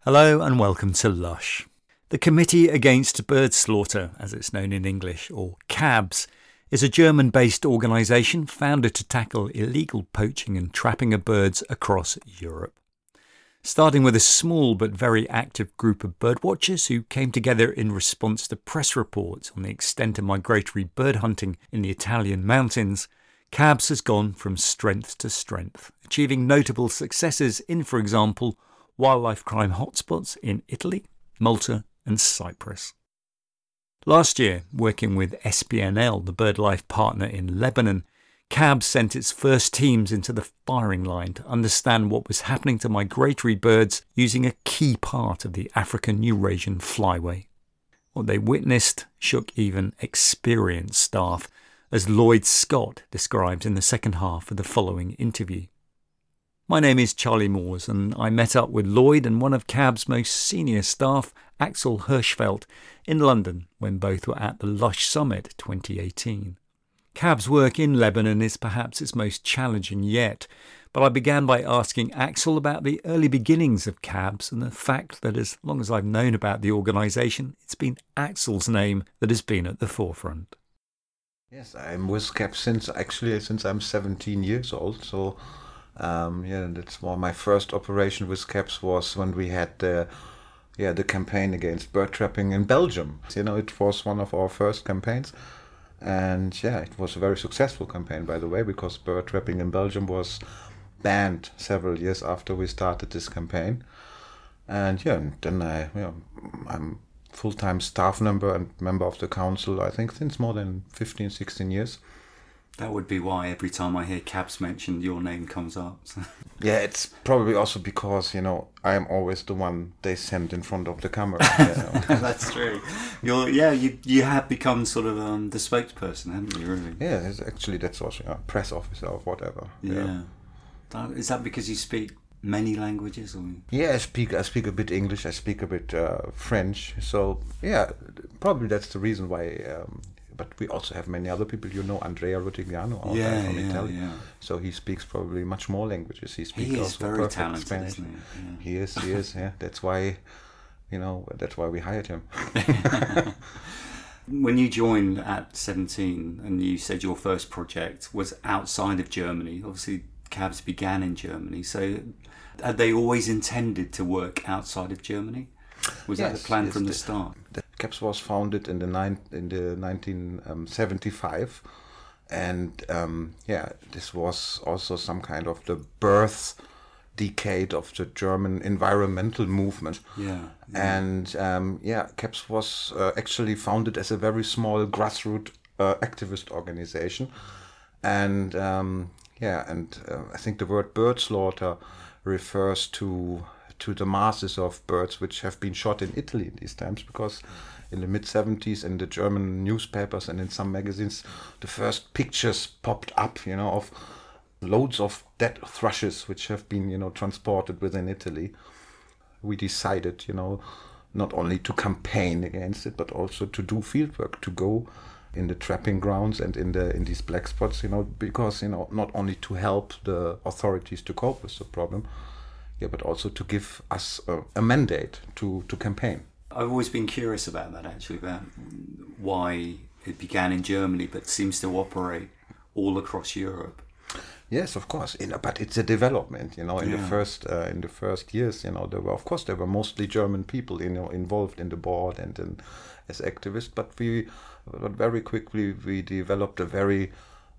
Hello and welcome to Lush. The Committee Against Bird Slaughter, as it's known in English, or CABS, is a German-based organisation founded to tackle illegal poaching and trapping of birds across Europe. Starting with a small but very active group of birdwatchers who came together in response to press reports on the extent of migratory bird hunting in the Italian mountains, CABS has gone from strength to strength, achieving notable successes in, for example, wildlife crime hotspots in Italy, Malta and Cyprus. Last year, working with SPNL, the BirdLife partner in Lebanon, CABS sent its first teams into the firing line to understand what was happening to migratory birds using a key part of the African-Eurasian flyway. What they witnessed shook even experienced staff, as Lloyd Scott describes in the second half of the following interview. My name is Charlie Moores, and I met up with Lloyd and one of CAB's most senior staff, Axel Hirschfeld, in London when both were at the Lush Summit 2018. CAB's work in Lebanon is perhaps its most challenging yet, but I began by asking Axel about the early beginnings of CABS and the fact that as long as I've known about the organisation, it's been Axel's name that has been at the forefront. Yes, I'm with CABS since I'm 17 years old, so that's why my first operation with CABS was when we had the campaign against bird trapping in Belgium. It was one of our first campaigns, and it was a very successful campaign, by the way, because bird trapping in Belgium was banned several years after we started this campaign. And then I'm full-time staff member and member of the council, I think, since more than 15, 16 years. That would be why every time I hear CABS mentioned, your name comes up. Yeah, it's probably also because, I am always the one they send in front of the camera. That's true. You have become sort of the spokesperson, haven't you, really? Yeah, that's also a press officer or whatever. Yeah. Is that because you speak many languages? Or? Yeah, I speak a bit English, I speak a bit French. So, probably that's the reason why... but we also have many other people, Andrea Rutigliano, our guy from Italy. Yeah. So he speaks probably much more languages. He is very talented, Spanish. Isn't he? Yeah. He is. Yeah. That's why, that's why we hired him. When you joined at 17, and you said your first project was outside of Germany, obviously CABS began in Germany. So, had they always intended to work outside of Germany? Was that the plan from the start? The CABS was founded in the 1975, and this was also some kind of the birth decade of the German environmental movement. And CABS was actually founded as a very small grassroots activist organization, and I think the word bird slaughter refers to the masses of birds which have been shot in Italy in these times, because in the mid-70s in the German newspapers and in some magazines the first pictures popped up, of loads of dead thrushes which have been, transported within Italy. We decided, not only to campaign against it, but also to do fieldwork, to go in the trapping grounds and in these black spots, because, not only to help the authorities to cope with the problem, but also to give us a mandate to campaign. I've always been curious about that, actually, about why it began in Germany but seems to operate all across Europe. Yes, of course, but it's a development. In the first years, there were mostly German people, involved in the board and as activists. But very quickly we developed a very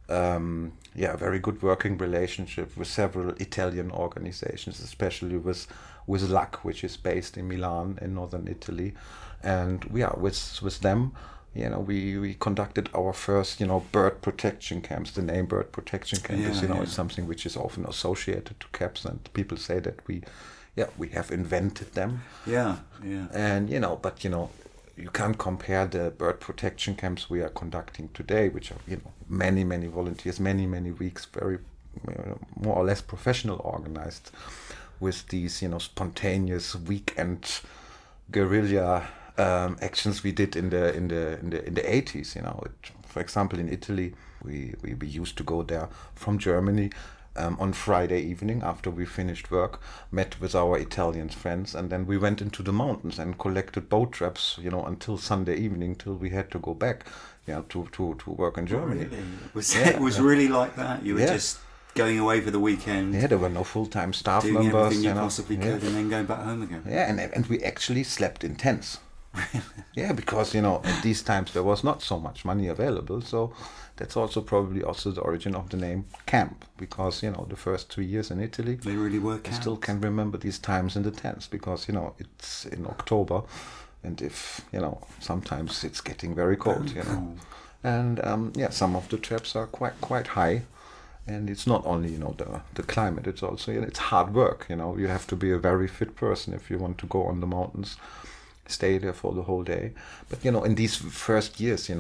good working relationship with several Italian organizations, especially with LAC, which is based in Milan in northern Italy, and with them, we conducted our first, bird protection camps. The name bird protection camp is something which is often associated to CABS, and people say that we have invented them. And you can't compare the bird protection camps we are conducting today, which are many volunteers, many weeks, very more or less professional organized, with these spontaneous weekend guerrilla actions we did in the 80s. For example, in Italy, we used to go there from Germany on Friday evening after we finished work, met with our Italian friends, and then we went into the mountains and collected boat traps, until Sunday evening, till we had to go back, to work in Germany. Really? It was really like that? You were just going away for the weekend? Yeah, there were no full-time staff doing members. Everything you possibly could, and then going back home again. Yeah, and we actually slept in tents. Yeah, because, at these times there was not so much money available, so that's also probably also the origin of the name camp, because, the first 2 years in Italy, they really were camps. I still can remember these times in the tents, because, it's in October, and if, sometimes it's getting very cold, And, some of the traps are quite high, and it's not only, the climate, it's also, it's hard work, you have to be a very fit person if you want to go on the mountains, stay there for the whole day. But, in these first years,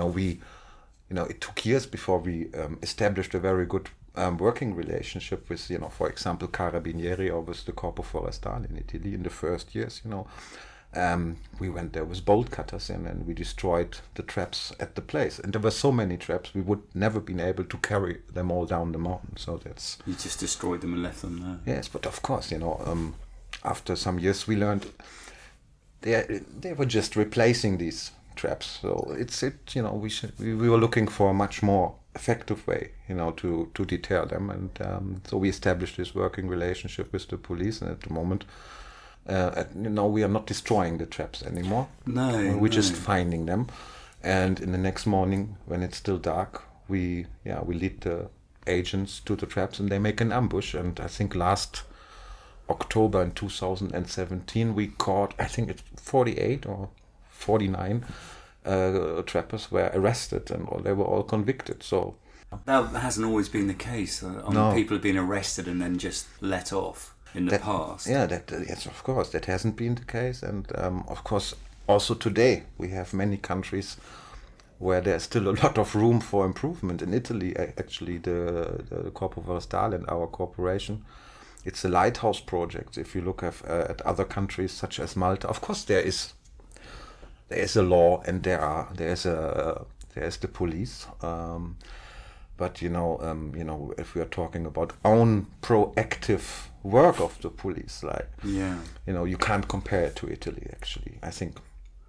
it took years before we established a very good working relationship with, for example, Carabinieri or with the Corpo Forestale in Italy in the first years, we went there with bolt cutters and we destroyed the traps at the place. And there were so many traps, we would never been able to carry them all down the mountain. So that's... You just destroyed them and left them there. Yes, but of course, after some years we learned they were just replacing these traps. So we were looking for a much more effective way, to deter them. And so we established this working relationship with the police. And at the moment, we are not destroying the traps anymore. No, we're just finding them. And in the next morning, when it's still dark, we lead the agents to the traps and they make an ambush. And I think last October in 2017, we caught, I think it's 48 or 49 trappers were arrested and they were all convicted. So that hasn't always been the case. People have been arrested and then just let off in the past. Yeah, yes, of course, that hasn't been the case. And of course, also today, we have many countries where there's still a lot of room for improvement. In Italy, actually, the Corpo Forestale and our corporation, it's a lighthouse project. If you look at other countries such as Malta, of course there is a law and there's the police. But if we are talking about own proactive work of the police, you can't compare it to Italy. Actually, I think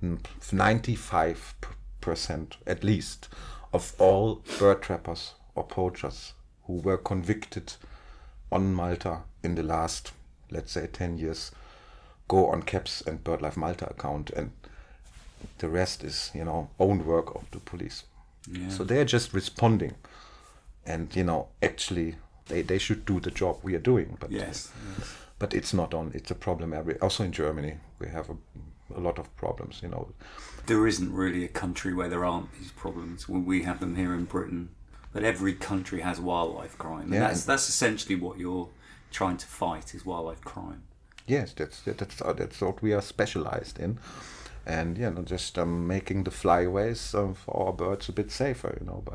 95% at least of all bird trappers or poachers who were convicted on Malta in the last, let's say, 10 years, go on CAPS and BirdLife Malta account, and the rest is, own work of the police. Yeah. So they're just responding, and actually they should do the job we are doing. But yes. But it's not on. It's a problem also in Germany. We have a lot of problems. There isn't really a country where there aren't these problems. We have them here in Britain. But every country has wildlife crime, and that's essentially what you're trying to fight, is wildlife crime. Yes, that's what we are specialized in, and just making the flyways for our birds a bit safer.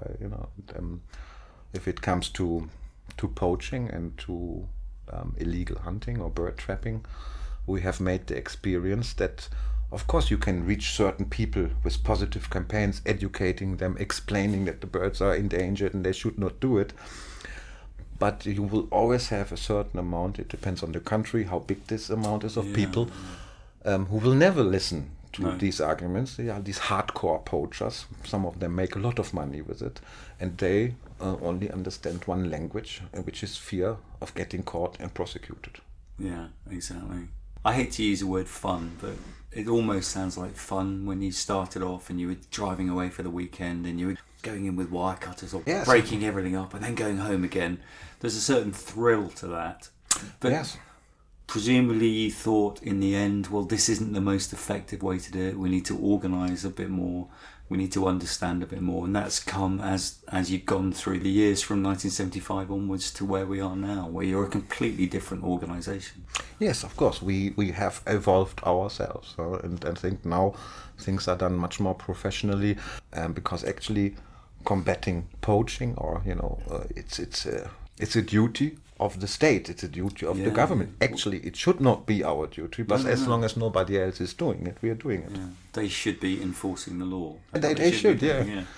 If it comes to poaching and to illegal hunting or bird trapping, we have made the experience that, of course, you can reach certain people with positive campaigns, educating them, explaining that the birds are endangered and they should not do it. But you will always have a certain amount, it depends on the country, how big this amount is of people, who will never listen to these arguments. They are these hardcore poachers. Some of them make a lot of money with it. And they only understand one language, which is fear of getting caught and prosecuted. Yeah, exactly. I hate to use the word fun, but it almost sounds like fun when you started off and you were driving away for the weekend and you were going in with wire cutters or breaking everything up and then going home again. There's a certain thrill to that. But presumably you thought in the end, well, this isn't the most effective way to do it. We need to organise a bit more. We need to understand a bit more. And that's come as you've gone through the years from 1975 onwards to where we are now, where you're a completely different organisation. Yes, of course. We have evolved ourselves. And I think now things are done much more professionally, because actually combating poaching, or it's a duty of the state. It's a duty of the government. Actually, it should not be our duty, but as long as nobody else is doing it, we are doing it. Yeah. They should be enforcing the law. They should, yeah.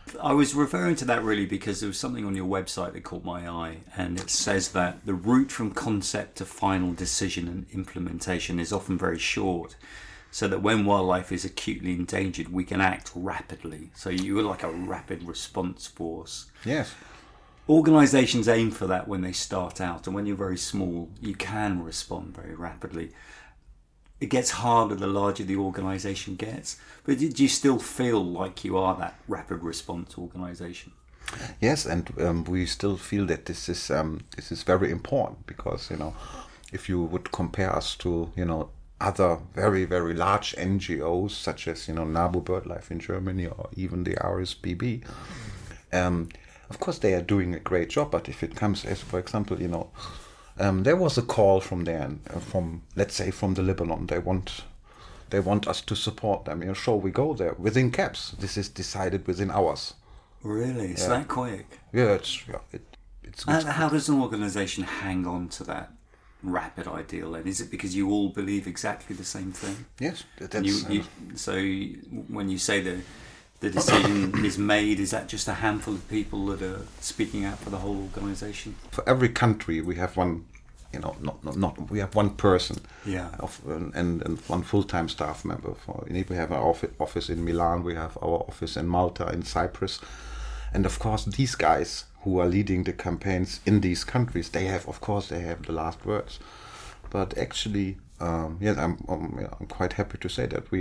I was referring to that really because there was something on your website that caught my eye, and it says that the route from concept to final decision and implementation is often very short, so that when wildlife is acutely endangered, we can act rapidly. So you were like a rapid response force. Yes. Organisations aim for that when they start out, and when you're very small, you can respond very rapidly. It gets harder the larger the organisation gets, but do you still feel like you are that rapid response organisation? Yes, and we still feel that this is very important, because if you would compare us to other very, very large NGOs such as NABU BirdLife in Germany, or even the RSPB, of course they are doing a great job. But if it comes, as for example, there was a call from there, from let's say from the Lebanon. They want us to support them. Sure, we go there within CABS. This is decided within hours. Really? It's that quick? Yeah, it's. How does an organisation hang on to that rapid ideal? Then is it because you all believe exactly the same thing? Yes, so when you say the decision is made, is that just a handful of people that are speaking out for the whole organisation? For every country, we have one. We have one person, and one full-time staff member. We have our office in Milan, we have our office in Malta, in Cyprus, and of course these guys who are leading the campaigns in these countries, they have the last words. But actually, I'm quite happy to say that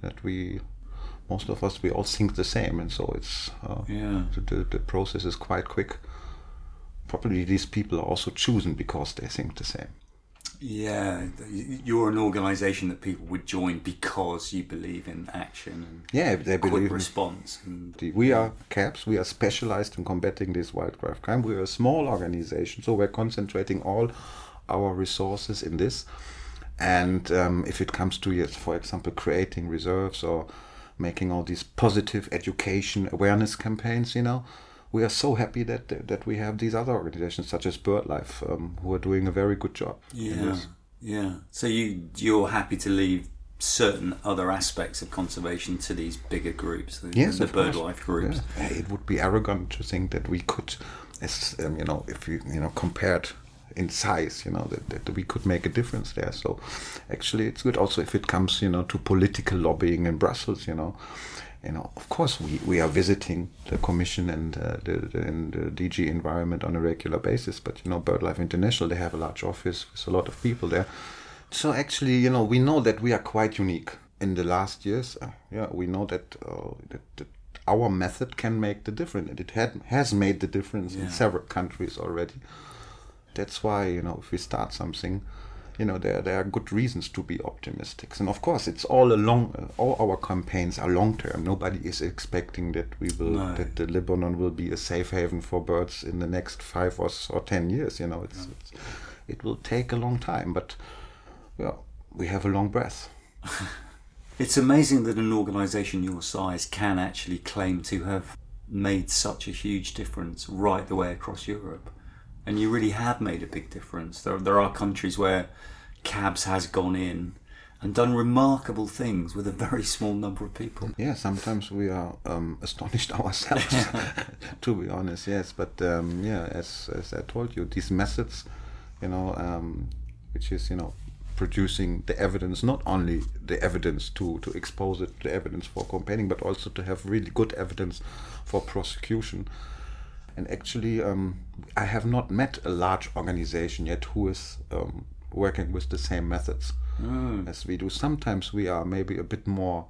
most of us, we all think the same, and so it's the process is quite quick. Probably these people are also chosen because they think the same. Yeah, you're an organisation that people would join because you believe in action and they believe quick response. We are CABS. We are specialised in combating this wildlife crime. We are a small organisation, so we're concentrating all our resources in this. And if it comes to, for example, creating reserves or making all these positive education awareness campaigns, we are so happy that we have these other organizations such as BirdLife who are doing a very good job. Yeah. So you're happy to leave certain other aspects of conservation to these bigger groups, the BirdLife groups. Yeah. It would be arrogant to think that we could, as if we compared in size, that we could make a difference there. So actually, it's good also if it comes, to political lobbying in Brussels. Of course, we are visiting the Commission and the DG Environment on a regular basis. But BirdLife International, they have a large office with a lot of people there. So actually, we know that we are quite unique in the last years. We know that our method can make the difference. It has made the difference in several countries already. That's why if we start something, there are good reasons to be optimistic. And of course, it's all our campaigns are long term. Nobody is expecting that that the Lebanon will be a safe haven for birds in the next 5 or 10 years. It will take a long time, but we have a long breath. It's amazing that an organisation your size can actually claim to have made such a huge difference right the way across Europe. And you really have made a big difference. There are countries where CABS has gone in and done remarkable things with a very small number of people. Yeah, sometimes we are astonished ourselves, to be honest. Yes, but as I told you, these methods, which is producing the evidence, not only the evidence to expose it, the evidence for campaigning, but also to have really good evidence for prosecution. And actually, I have not met a large organization yet who is working with the same methods as we do. Sometimes we are maybe a bit more.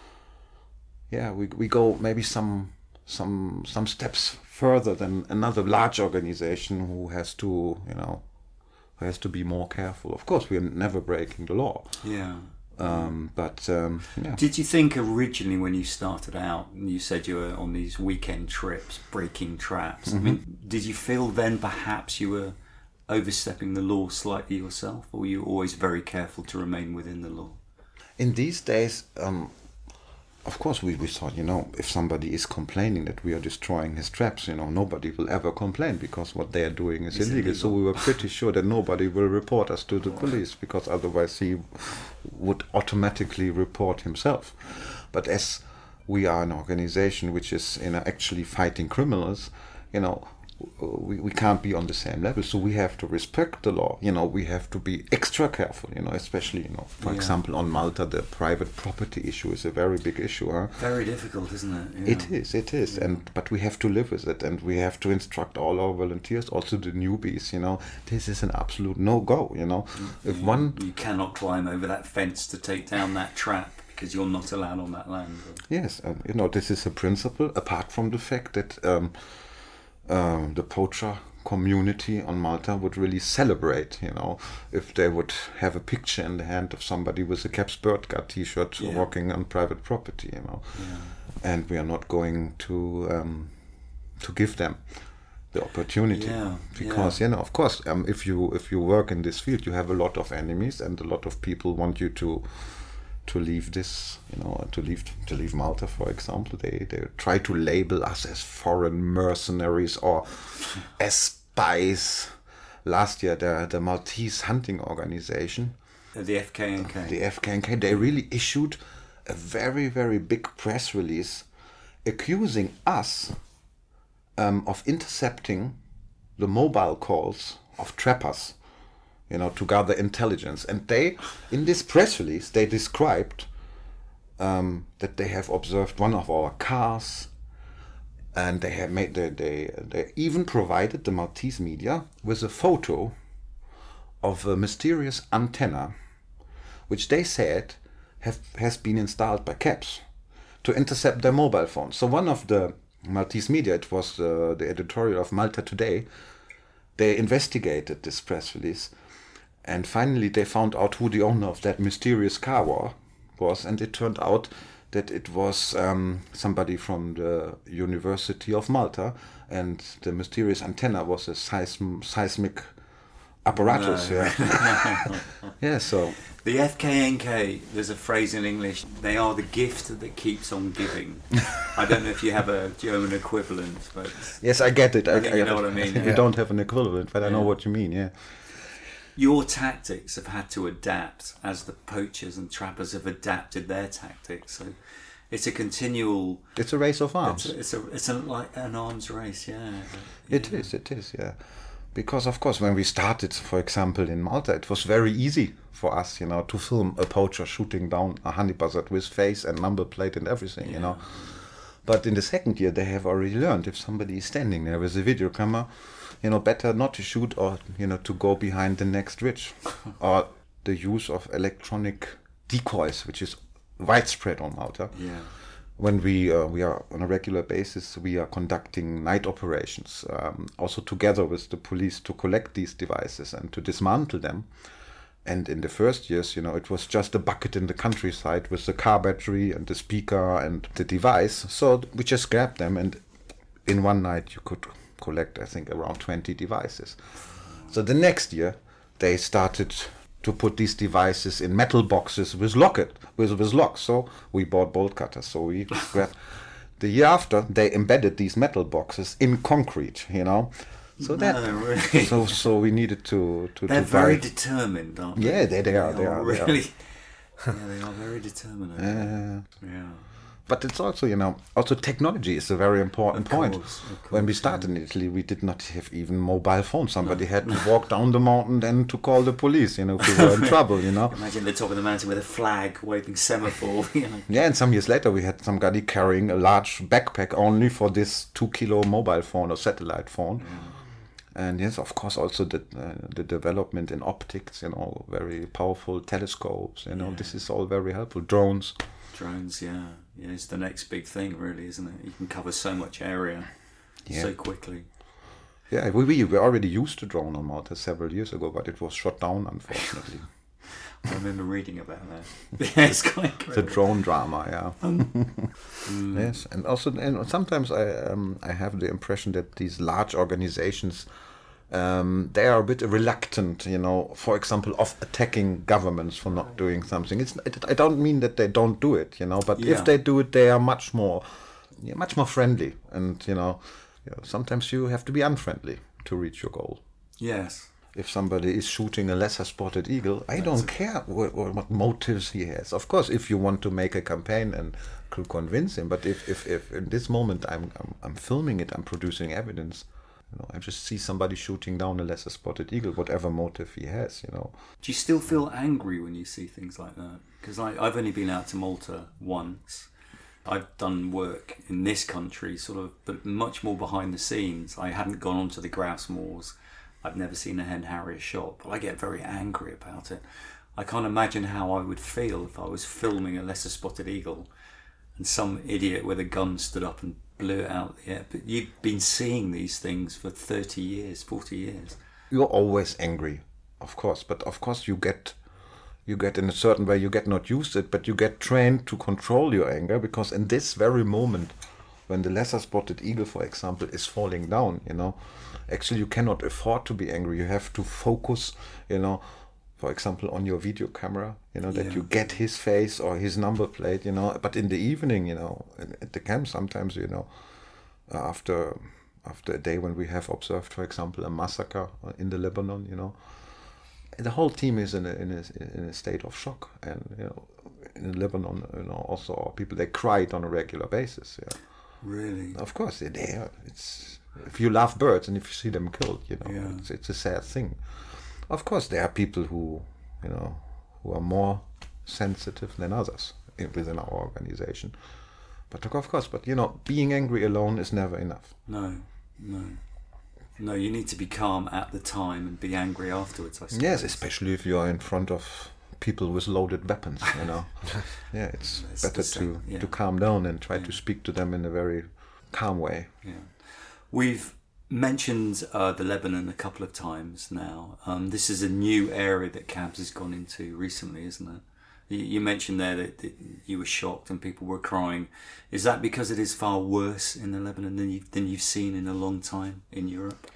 We go maybe some steps further than another large organization who has to be more careful. Of course, we are never breaking the law. Did you think originally when you started out, and you said you were on these weekend trips, breaking traps, did you feel then perhaps you were overstepping the law slightly yourself, or were you always very careful to remain within the law? In these days, of course, we thought, if somebody is complaining that we are destroying his traps, nobody will ever complain because what they are doing is illegal. So we were pretty sure that nobody will report us to the police, because otherwise he would automatically report himself. But as we are an organization which is, actually fighting criminals, we can't be on the same level. So we have to respect the law. We have to be extra careful. Especially, for example, on Malta, the private property issue is a very big issue. Huh? Very difficult, isn't it? Yeah. It is. Yeah. But we have to live with it, and we have to instruct all our volunteers, also the newbies. This is an absolute no-go. If one, you cannot climb over that fence to take down that trap, because you're not allowed on that land. Yes, this is a principle. Apart from the fact that the poacher community on Malta would really celebrate, if they would have a picture in the hand of somebody with a Caps Birdguard t-shirt walking on private property, And we are not going to give them the opportunity, because of course, if you work in this field, you have a lot of enemies, and a lot of people want you to leave this, to leave Malta, for example. They try to label us as foreign mercenaries or as spies. Last year, the Maltese hunting organization, the FKNK, they really issued a very, very big press release accusing us of intercepting the mobile calls of trappers, to gather intelligence. And they, in this press release, they described that they have observed one of our cars, and they have they even provided the Maltese media with a photo of a mysterious antenna, which they said has been installed by CAPS to intercept their mobile phones. So one of the Maltese media, it was the editorial of Malta Today, they investigated this press release. And finally, they found out who the owner of that mysterious car was, and it turned out that it was somebody from the University of Malta, and the mysterious antenna was a seismic apparatus. No. Yeah. So the FKNK, there's a phrase in English: they are the gift that keeps on giving. I don't know if you have a German equivalent, but yes, I get it. You know what I mean. We don't have an equivalent, but I know what you mean. Yeah. Your tactics have had to adapt as the poachers and trappers have adapted their tactics. So it's a continual. It's a race of arms. It's like an arms race. Yeah. It is. Yeah. Because of course, when we started, for example, in Malta, it was very easy for us, to film a poacher shooting down a honey buzzard with face and number plate and everything, But in the second year, they have already learned if somebody is standing there with a video camera, better not to shoot, or, to go behind the next ridge. Or the use of electronic decoys, which is widespread on Malta. Yeah. When we are on a regular basis, we are conducting night operations, also together with the police, to collect these devices and to dismantle them. And in the first years, it was just a bucket in the countryside with the car battery and the speaker and the device. So we just grabbed them, and in one night you could collect, I think, around 20 devices. So the next year, they started to put these devices in metal boxes with locks. So we bought bolt cutters. So we grabbed. The year after, they embedded these metal boxes in concrete, So really? So we needed to They're very determined, aren't they? Yeah, they are. Really. Yeah, they are very determined. Yeah. But it's also, also technology is a very important point. Of course, when we started in Italy, we did not have even mobile phones. Somebody had to walk down the mountain and to call the police, if we were in trouble, Imagine the top of the mountain with a flag waving semaphore, Yeah, and some years later we had somebody carrying a large backpack only for this 2-kilo mobile phone or satellite phone. And yes, of course, also the development in optics, very powerful telescopes, this is all very helpful. Drones, yeah. It's the next big thing, really, isn't it? You can cover so much area so quickly. Yeah, we were already used to drone on Malta several years ago, but it was shot down, unfortunately. I remember reading about that. Yeah, it's quite incredible. The drone drama, yeah. Yes, and also, sometimes I have the impression that these large organizations, they are a bit reluctant, for example, of attacking governments for not doing something. I don't mean that they don't do it, but if they do it, they are much more friendly. And, sometimes you have to be unfriendly to reach your goal. Yes. if somebody is shooting a lesser spotted eagle, I don't care what motives he has. Of course, if you want to make a campaign and could convince him, but if in this moment I'm filming it, I'm producing evidence. I just see somebody shooting down a lesser spotted eagle, whatever motive he has. Do you still feel angry when you see things like that? Because I've only been out to Malta once. I've done work in this country, sort of, but much more behind the scenes. I hadn't gone onto the grouse moors. I've never seen a hen harrier shot, but I get very angry about it. I can't imagine how I would feel if I was filming a lesser spotted eagle and some idiot with a gun stood up and blew it out the air. But you've been seeing these things for 30 years, 40 years. You're always angry, of course, but of course you get in a certain way, you get not used to it, but you get trained to control your anger, because in this very moment, when the lesser spotted eagle, for example, is falling down, actually you cannot afford to be angry. You have to focus, for example, on your video camera, that you get his face or his number plate, But in the evening, at the camp, sometimes, after a day when we have observed, for example, a massacre in the Lebanon, the whole team is in a state of shock, and in Lebanon, also people, they cried on a regular basis. Yeah. Really? Of course, they're there. It's, if you love birds and if you see them killed, it's a sad thing. Of course, there are people who are more sensitive than others within our organization. But of course, being angry alone is never enough. No, you need to be calm at the time and be angry afterwards, I suppose. Yes, especially if you are in front of people with loaded weapons, Yeah, it's better to calm down and try to speak to them in a very calm way. Yeah. We've mentioned the Lebanon a couple of times now. This is a new area that CABS has gone into recently, isn't it? You mentioned there that you were shocked and people were crying. Is that because it is far worse in the Lebanon than you've seen in a long time in Europe?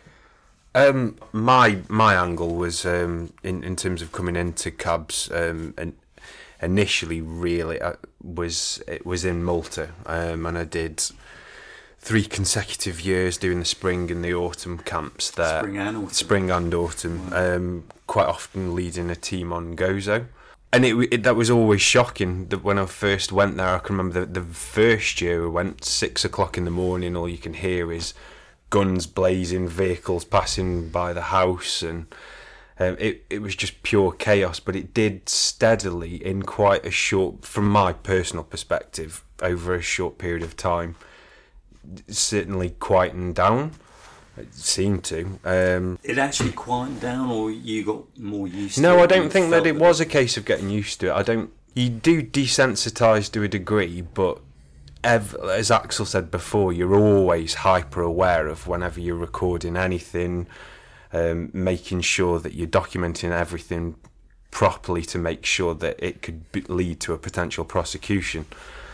My angle was in terms of coming into CABS, and initially really it was in Malta, and I did 3 consecutive years doing the spring and the autumn camps there. Spring and autumn. Wow. Quite often leading a team on Gozo. And that was always shocking. That when I first went there, I can remember the first year I went 6 o'clock in the morning. All you can hear is guns blazing, vehicles passing by the house, and it was just pure chaos. But it did steadily, in quite a short, from my personal perspective, over a short period of time, certainly quietened down. It seemed to. It actually quietened down, or you got more used to it? No, I don't think that it was a case of getting used to it. You do desensitise to a degree, but as Axel said before, you're always hyper aware of whenever you're recording anything, making sure that you're documenting everything properly to make sure that it could lead to a potential prosecution.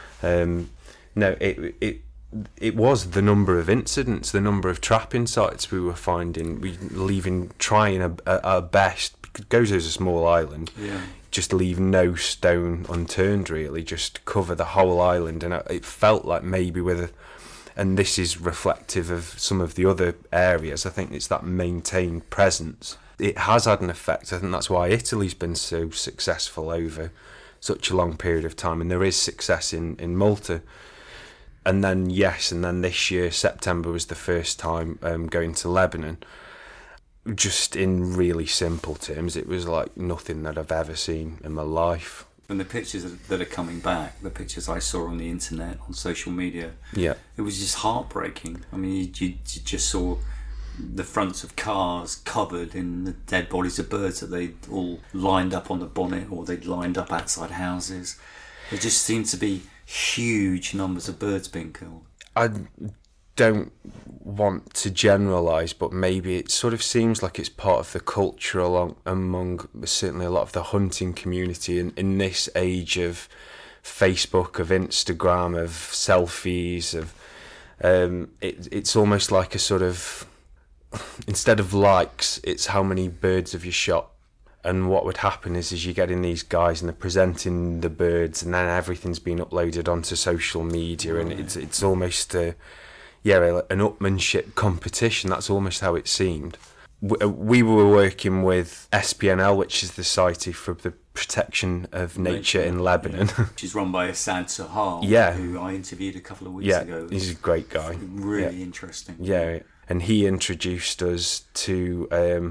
It was the number of incidents, the number of trapping sites we were finding. Trying our best. Gozo's a small island. Yeah. Just leave no stone unturned, really. Just cover the whole island. And it felt like maybe and this is reflective of some of the other areas, I think it's that maintained presence. It has had an effect. I think that's why Italy's been so successful over such a long period of time. And there is success in Malta. And then this year, September was the first time going to Lebanon. Just in really simple terms, it was like nothing that I've ever seen in my life. And the pictures that are coming back, the pictures I saw on the internet, on social media, it was just heartbreaking. I mean, you just saw the fronts of cars covered in the dead bodies of birds that they'd all lined up on the bonnet, or they'd lined up outside houses. There just seemed to be huge numbers of birds being killed. I don't want to generalise, but maybe it sort of seems like it's part of the culture among certainly a lot of the hunting community in this age of Facebook, of Instagram, of selfies, of it's almost like a sort of, instead of likes, it's how many birds have you shot. And what would happen is you're getting these guys and they're presenting the birds, and then everything's been uploaded onto social media, and it's almost an upmanship competition. That's almost how it seemed. we were working with SPNL, which is the Society for the Protection of Nature in Lebanon. Yeah. Which is run by Assad Sahal, who I interviewed a couple of weeks ago. He's a great guy. Really interesting. Yeah, and he introduced us to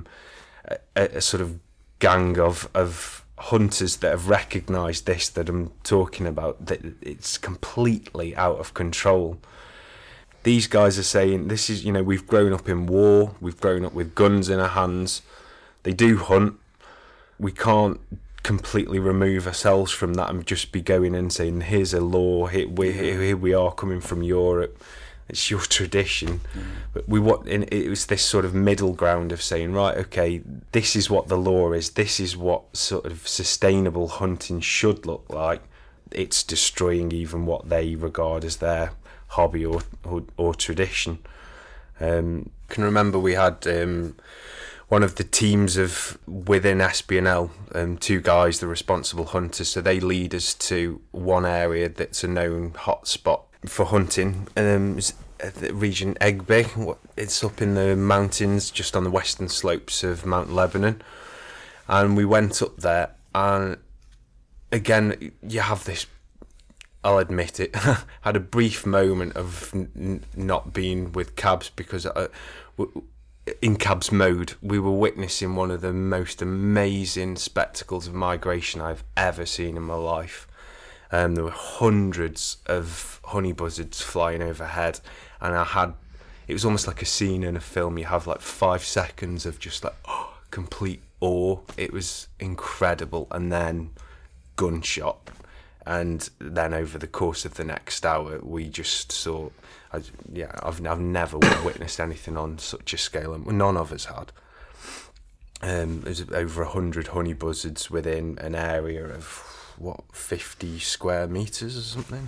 a sort of gang of hunters that have recognised this that I'm talking about, that it's completely out of control. These guys are saying, this is, we've grown up in war, we've grown up with guns in our hands, they do hunt, we can't completely remove ourselves from that and just be going and saying, here's a law, here we are coming from Europe, it's your tradition. But it was this sort of middle ground of saying, right, okay, this is what the law is, this is what sort of sustainable hunting should look like. It's destroying even what they regard as their hobby or tradition. Can remember we had one of the teams within SPNL, two guys, the responsible hunters, so they lead us to one area that's a known hotspot for hunting, the region Egbe. It's up in the mountains just on the western slopes of Mount Lebanon, and we went up there, and again you have this, I'll admit it, had a brief moment of not being with cabs, because in cabs mode we were witnessing one of the most amazing spectacles of migration I've ever seen in my life. There were hundreds of honey buzzards flying overhead, and it was almost like a scene in a film. You have like 5 seconds of just like complete awe. It was incredible, and then gunshot, and then over the course of the next hour we just saw, I've never witnessed anything on such a scale, and none of us had. There's over 100 honey buzzards within an area of 50 square meters or something.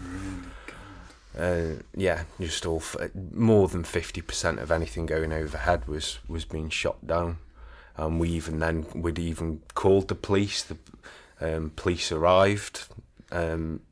Just all more than 50% of anything going overhead was being shot down, and we'd even called the police. The police arrived, and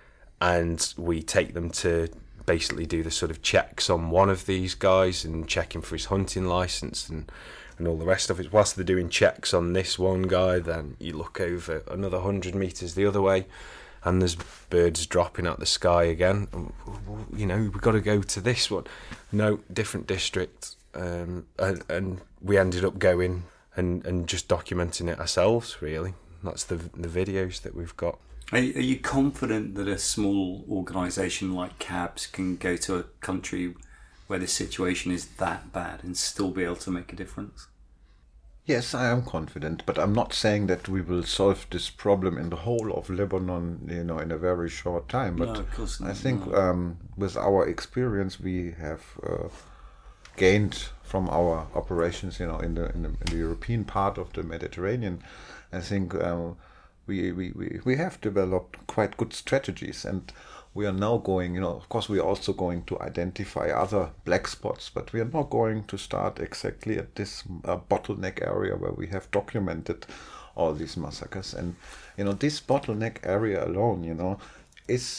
we take them to basically do the sort of checks on one of these guys and check him for his hunting license and all the rest of it. Whilst they're doing checks on this one guy, then you look over another 100 metres the other way, and there's birds dropping out the sky again. We've got to go to this one. No, different district. And we ended up going and just documenting it ourselves, really. That's the videos that we've got. Are you confident that a small organisation like CABS can go to a country where the situation is that bad and still be able to make a difference? Yes, I am confident, but I'm not saying that we will solve this problem in the whole of Lebanon, in a very short time. But no, of course not. I think with our experience, we have gained from our operations, in the European part of the Mediterranean. I think we have developed quite good strategies, and we are now going, of course we are also going to identify other black spots, but we are not going to start exactly at this bottleneck area where we have documented all these massacres. And, this bottleneck area alone, is,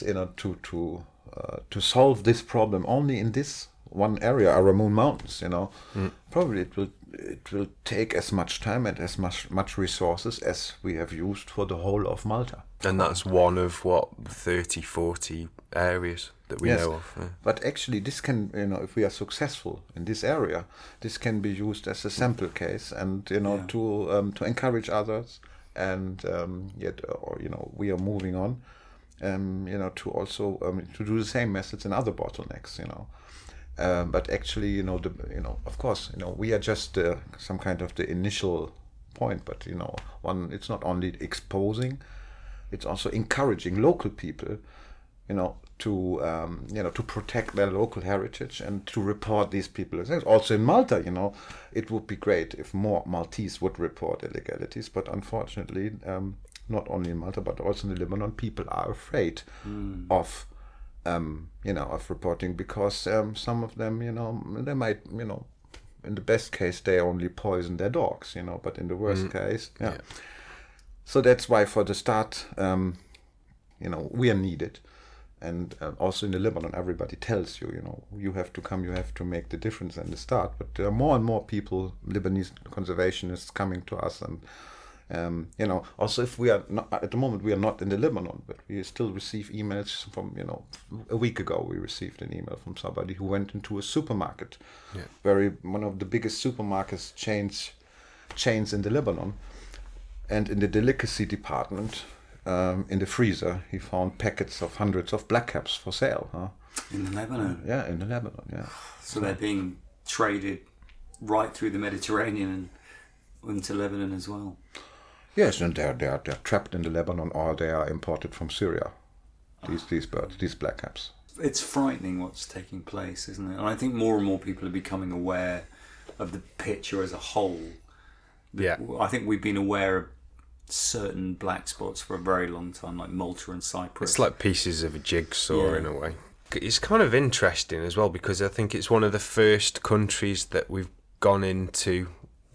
to solve this problem only in this one area, Aramoun Mountains, probably it will take as much time and as much resources as we have used for the whole of Malta. And that's one of 30, 40 areas that we know of. Yeah. But actually this can, if we are successful in this area, this can be used as a sample case, and to encourage others, and we are moving on, to also to do the same methods in other bottlenecks, but actually, of course, we are just some kind of the initial point, but it's not only exposing, it's also encouraging local people, to protect their local heritage and to report these people. Also in Malta, it would be great if more Maltese would report illegalities, but unfortunately, not only in Malta but also in Lebanon, people are afraid of reporting, because some of them, they might, in the best case, they only poison their dogs, but in the worst case, So that's why for the start, we are needed. And also in the Lebanon, everybody tells you, you have to come, you have to make the difference and the start. But there are more and more people, Lebanese conservationists, coming to us. And, also if we are not, at the moment, we are not in the Lebanon, but we still receive emails from, a week ago, we received an email from somebody who went into a supermarket, one of the biggest supermarkets chains in the Lebanon. And in the delicacy department, in the freezer, he found packets of hundreds of black caps for sale. Huh? In the Lebanon? Yeah, in the Lebanon, yeah. So they're being traded right through the Mediterranean and into Lebanon as well? Yes, and they're trapped in the Lebanon, or they are imported from Syria, these birds, these black caps. It's frightening what's taking place, isn't it? And I think more and more people are becoming aware of the picture as a whole. Yeah. I think we've been aware of certain black spots for a very long time, like Malta and Cyprus. It's like pieces of a jigsaw in a way. It's kind of interesting as well, because I think it's one of the first countries that we've gone into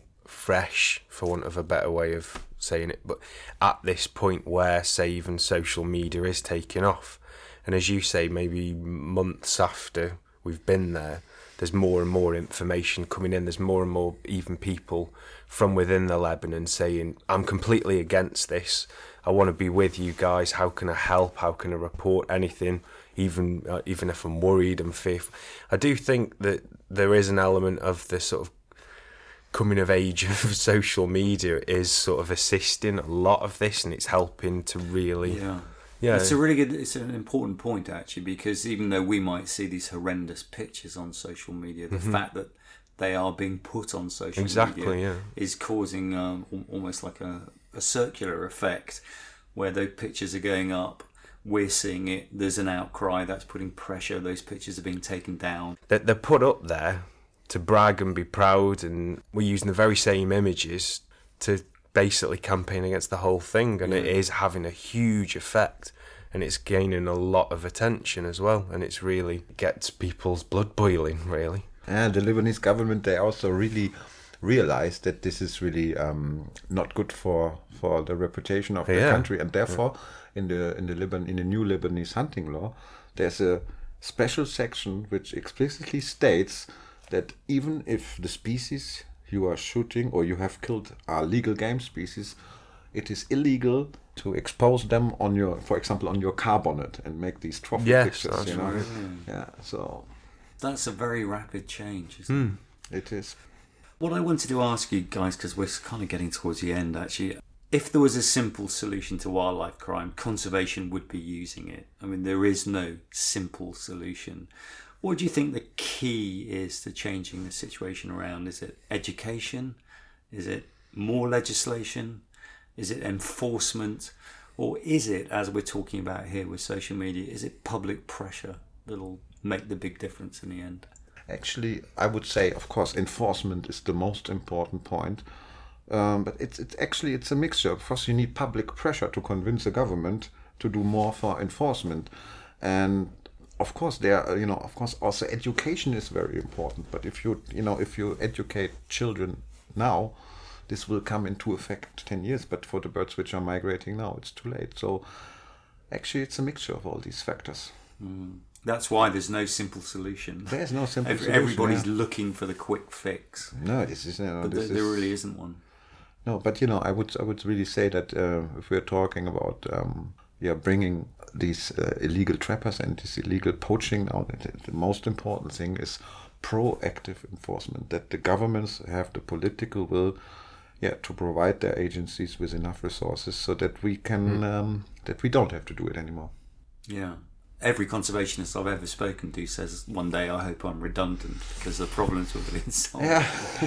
fresh, for want of a better way of saying it, but at this point where, say, even social media is taking off. And as you say, maybe months after we've been there, there's more and more information coming in. There's more and more even people from within the Lebanon saying, I'm completely against this. I want to be with you guys. How can I help? How can I report anything? Even if I'm worried and fearful. I do think that there is an element of the sort of coming of age of social media is sort of assisting a lot of this, and it's helping to really... Yeah, it's an important point actually, because even though we might see these horrendous pictures on social media, the fact that they are being put on social media is causing almost like a circular effect, where those pictures are going up, we're seeing it, there's an outcry, that's putting pressure, those pictures are being taken down. They're put up there to brag and be proud, and we're using the very same images to basically campaign against the whole thing, and it is having a huge effect, and it's gaining a lot of attention as well, and it's really gets people's blood boiling, really. And the Lebanese government, they also really realized that this is really not good for the reputation of the country, and therefore in the new Lebanese hunting law, there's a special section which explicitly states that even if the species you are shooting or you have killed are legal game species, it is illegal to expose them on your, for example, on your car bonnet and make these trophy pictures. Yeah, so that's a very rapid change, isn't it? It is. What I wanted to ask you guys, because we're kind of getting towards the end, actually, if there was a simple solution to wildlife crime, conservation would be using it. I mean, there is no simple solution. What do you think the key is to changing the situation around? Is it education? Is it more legislation? Is it enforcement? Or is it, as we're talking about here with social media, is it public pressure that'll make the big difference in the end? Actually, I would say, of course, enforcement is the most important point. But it's a mixture. First, you need public pressure to convince the government to do more for enforcement. And of course, also education is very important. But if you educate children now, this will come into effect 10 years. But for the birds which are migrating now, it's too late. So actually, it's a mixture of all these factors. That's why there's no simple solution. There's no simple solution. Everybody's looking for the quick fix. No, this is but there really isn't one. No, but I would really say that if we're talking about bringing these illegal trappers and this illegal poaching now, the most important thing is proactive enforcement. That the governments have the political will, to provide their agencies with enough resources so that we can that we don't have to do it anymore. Yeah. Every conservationist I've ever spoken to says one day I hope I'm redundant because the problems will be solved. Yeah.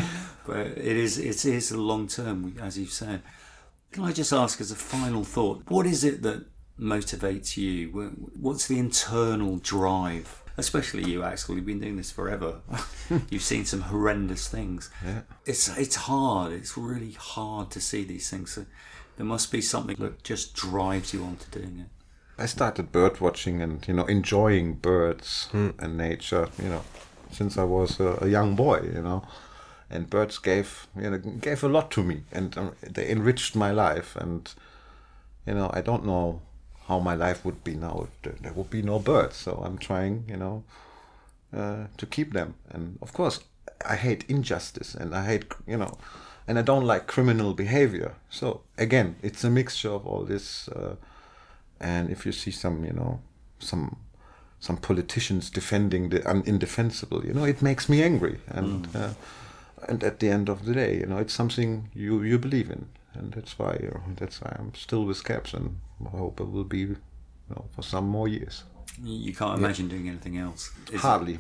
But it is a long term, as you've said. Can I just ask as a final thought, what is it that motivates you? What's the internal drive? Especially you, Axel, you've been doing this forever. You've seen some horrendous things. Yeah. It's hard. It's really hard to see these things. So there must be something that just drives you on to doing it. I started bird watching and enjoying birds and nature since I was a young boy and birds gave a lot to me, and they enriched my life, and I don't know how my life would be now if there would be no birds. So I'm trying, to keep them. And of course, I hate injustice, and I hate, and I don't like criminal behavior. So again, it's a mixture of all this. And if you see some politicians defending the indefensible, it makes me angry. And and at the end of the day, it's something you believe in, and that's why I'm still with Cabs, and I hope it will be, for some more years. You can't imagine doing anything else. Hardly.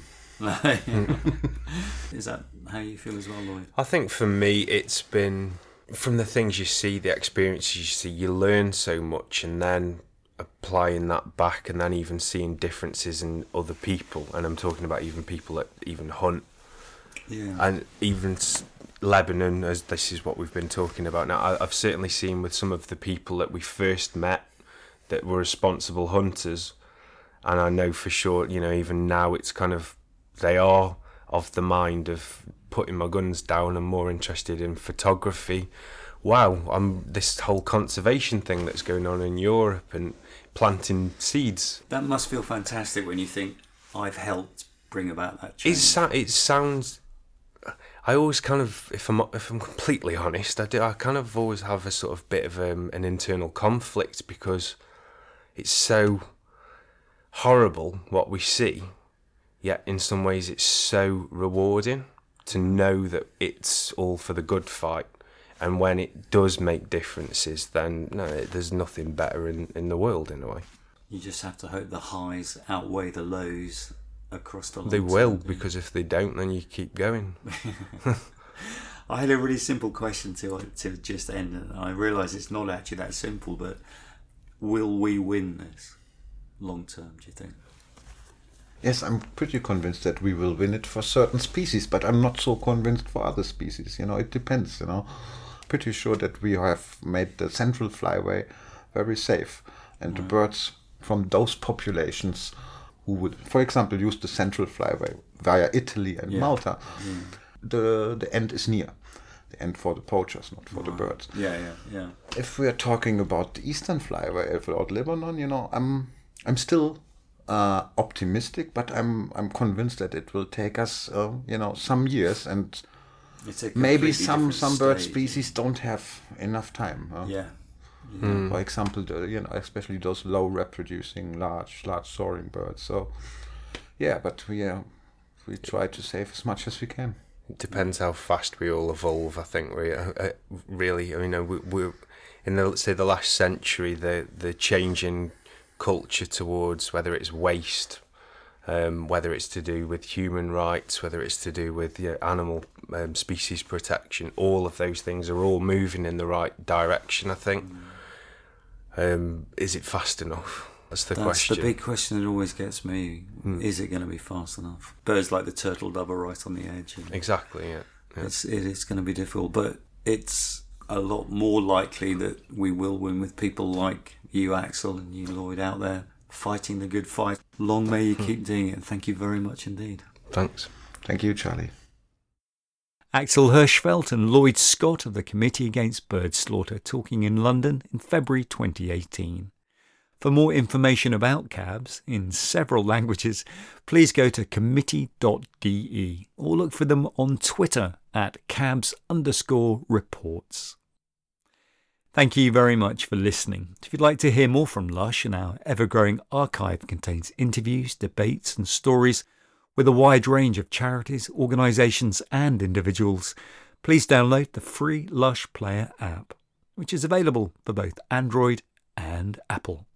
Is that how you feel as well, Lloyd? I think for me, it's been, from the things you see, the experiences you see, you learn so much, and then applying that back, and then even seeing differences in other people, and I'm talking about even people that even hunt, and even Lebanon, as this is what we've been talking about now. I've certainly seen with some of the people that we first met that were responsible hunters, and I know for sure, even now it's kind of, they are of the mind of putting my guns down and more interested in photography. Wow, this whole conservation thing that's going on in Europe and planting seeds. That must feel fantastic when you think, I've helped bring about that change. It sounds. I always kind of, if I'm completely honest, I kind of always have a sort of bit of an internal conflict, because it's so horrible what we see, yet in some ways it's so rewarding to know that it's all for the good fight. And when it does make differences, then there's nothing better in the world, in a way. You just have to hope the highs outweigh the lows across the long They term. will, because if they don't, then you keep going. I had a really simple question to just end, and I realise it's not actually that simple, but will we win this long term, do you think? Yes, I'm pretty convinced that we will win it for certain species, but I'm not so convinced for other species. It depends, Pretty sure that we have made the central flyway very safe, and the birds from those populations who would, for example, use the central flyway via Italy and Malta, the end is near. The end for the poachers, not for the birds. Yeah. If we are talking about the eastern flyway, about Lebanon, I'm still optimistic, but I'm convinced that it will take us, some years, and maybe some bird species don't have enough time. For example, especially those low reproducing, large soaring birds. So, but we try to save as much as we can. It depends how fast we all evolve. I think we really, we're in the last century, the change in culture towards, whether it's waste, whether it's to do with human rights, whether it's to do with animal species protection, all of those things are all moving in the right direction, I think. Is it fast enough? That's the question. That's the big question that always gets me. Is it going to be fast enough? Birds like the turtle dove are right on the edge. Exactly, yeah. It's going to be difficult, but it's a lot more likely that we will win with people like you, Axel, and you, Lloyd, out there fighting the good fight. Long may you keep doing it. Thank you very much indeed. Thanks. Thank you, Charlie. Axel Hirschfeld and Lloyd Scott of the Committee Against Bird Slaughter talking in London in February 2018. For more information about cabs in several languages, please go to committee.de or look for them on Twitter at cabs_reports. Thank you very much for listening. If you'd like to hear more from Lush, and our ever-growing archive contains interviews, debates and stories with a wide range of charities, organisations and individuals, please download the free Lush Player app, which is available for both Android and Apple.